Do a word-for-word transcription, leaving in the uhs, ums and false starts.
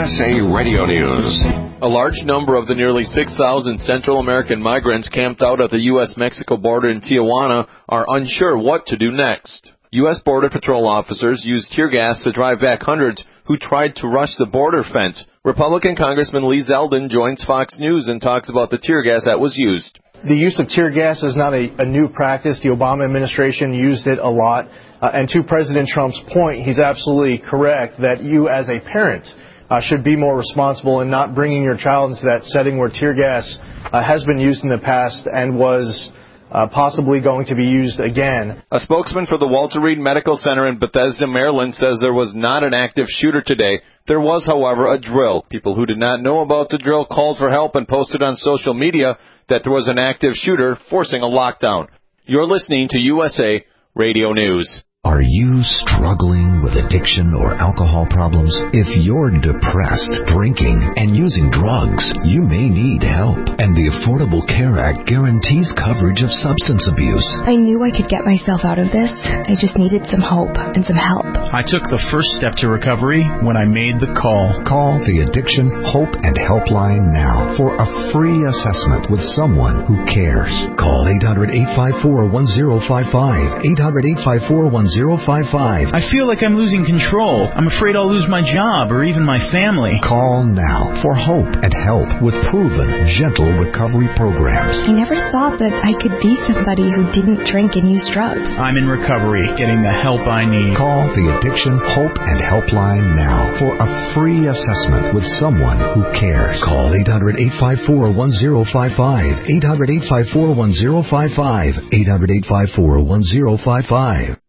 S A Radio News. A large number of the nearly six thousand Central American migrants camped out at the U S Mexico border in Tijuana are unsure what to do next. U S Border Patrol officers used tear gas to drive back hundreds who tried to rush the border fence. Republican Congressman Lee Zeldin joins Fox News and talks about the tear gas that was used. The use of tear gas is not a, a new practice. The Obama administration used it a lot. Uh, and to President Trump's point, he's absolutely correct that you as a parent uh, should be more responsible in not bringing your child into that setting where tear gas uh, has been used in the past and was uh, possibly going to be used again. A spokesman for the Walter Reed Medical Center in Bethesda, Maryland, says there was not an active shooter today. There was, however, a drill. People who did not know about the drill called for help and posted on social media that there was an active shooter forcing a lockdown. You're listening to U S A Radio News. Are you struggling with addiction or alcohol problems? If you're depressed, drinking, and using drugs, you may need help. And the Affordable Care Act guarantees coverage of substance abuse. I knew I could get myself out of this. I just needed some hope and some help. I took the first step to recovery when I made the call. Call the Addiction Hope and Helpline now for a free assessment with someone who cares. Call eight hundred, eight five four, one zero five five, eight hundred, eight five four, one zero five five. I feel like I'm losing control. I'm afraid I'll lose my job or even my family. Call now for hope and help with proven, gentle recovery programs. I never thought that I could be somebody who didn't drink and use drugs. I'm in recovery, getting the help I need. Call the Addiction Hope and Helpline now for a free assessment with someone who cares. Call eight hundred, eight five four, one zero five five, eight hundred, eight five four, one zero five five, eight hundred, eight five four, one zero five five.